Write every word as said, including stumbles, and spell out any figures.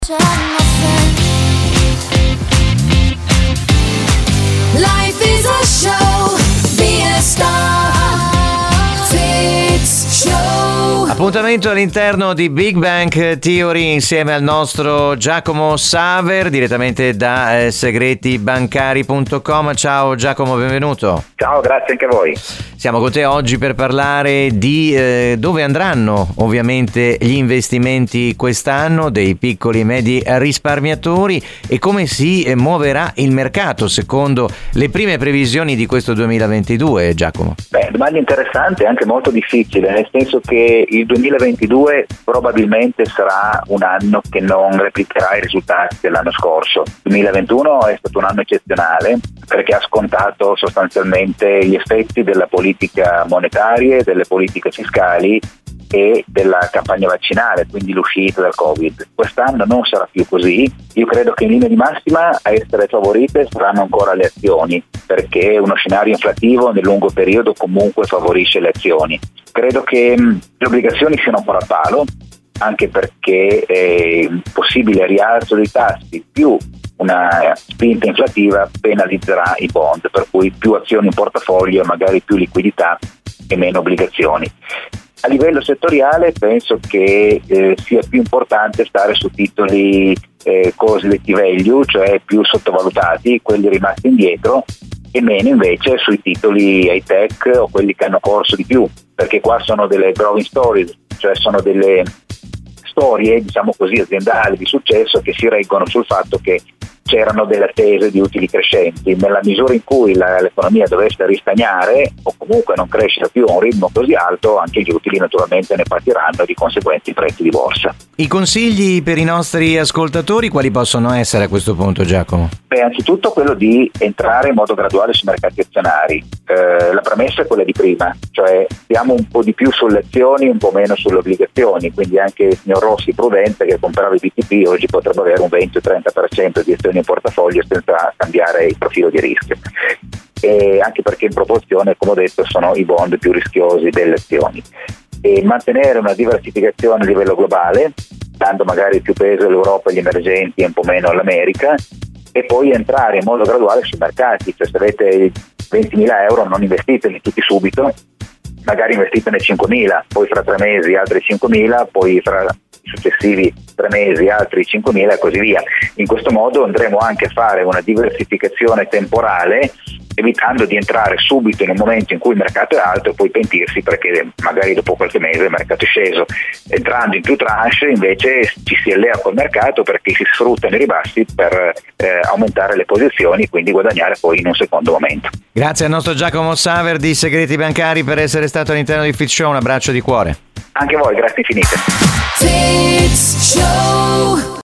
Life is a show, be a star, Fix Show. Appuntamento all'interno di Big Bang Theory insieme al nostro Giacomo Saver direttamente da eh, segreti bancari punto com. Ciao Giacomo, benvenuto. Ciao, grazie anche a voi. Siamo con te oggi per parlare di eh, dove andranno ovviamente gli investimenti quest'anno dei piccoli e medi risparmiatori e come si eh, muoverà il mercato secondo le prime previsioni di questo duemilaventidue, Giacomo. Beh, domanda interessante e anche molto difficile, nel senso che il duemilaventidue probabilmente sarà un anno che non replicherà i risultati dell'anno scorso. Il duemilaventuno è stato un anno eccezionale perché ha scontato sostanzialmente gli effetti della politica monetaria, delle politiche fiscali e della campagna vaccinale, quindi l'uscita dal Covid. Quest'anno non sarà più così. Io credo che in linea di massima a essere favorite saranno ancora le azioni, perché uno scenario inflattivo nel lungo periodo comunque favorisce le azioni. Credo che mh, le obbligazioni siano ancora a palo, anche perché eh, il possibile rialzo dei tassi più una spinta inflativa penalizzerà i bond, per cui più azioni in portafoglio, magari più liquidità e meno obbligazioni. A livello settoriale penso che eh, sia più importante stare su titoli eh, cosiddetti value, cioè più sottovalutati, quelli rimasti indietro, e meno invece sui titoli high tech o quelli che hanno corso di più, perché qua sono delle growing stories, cioè sono delle storie, diciamo così, aziendali di successo che si reggono sul fatto che c'erano delle attese di utili crescenti. Nella misura in cui la, l'economia dovesse ristagnare o comunque non crescere più a un ritmo così alto, anche gli utili naturalmente ne patiranno, di conseguenza i prezzi di borsa. I consigli per i nostri ascoltatori quali possono essere a questo punto, Giacomo? Beh, anzitutto quello di entrare in modo graduale sui mercati azionari. Eh, la premessa è quella di prima, cioè stiamo un po' di più sulle azioni, un po' meno sulle obbligazioni, quindi anche il signor Rossi prudente che comprava i B T P oggi potrebbe avere un venti o trenta per cento di azioni in portafoglio senza cambiare il profilo di rischio, e anche perché in proporzione, come ho detto, sono i bond più rischiosi delle azioni. E mantenere una diversificazione a livello globale, dando magari più peso all'Europa e agli emergenti e un po' meno all'America, e poi entrare in modo graduale sui mercati, cioè se avete ventimila euro non investiteli tutti subito, magari investitene cinquemila, poi fra tre mesi altri cinquemila, poi fra i successivi tre mesi altri cinquemila e così via. In questo modo andremo anche a fare una diversificazione temporale, evitando di entrare subito in un momento in cui il mercato è alto e poi pentirsi perché magari dopo qualche mese il mercato è sceso. Entrando in più tranche invece ci si allea col mercato perché si sfruttano i ribassi per eh, aumentare le posizioni e quindi guadagnare poi in un secondo momento. Grazie al nostro Giacomo Saver di Segreti Bancari per essere stato all'interno di Fix Show, un abbraccio di cuore. Anche voi, grazie infinite. Fix Show.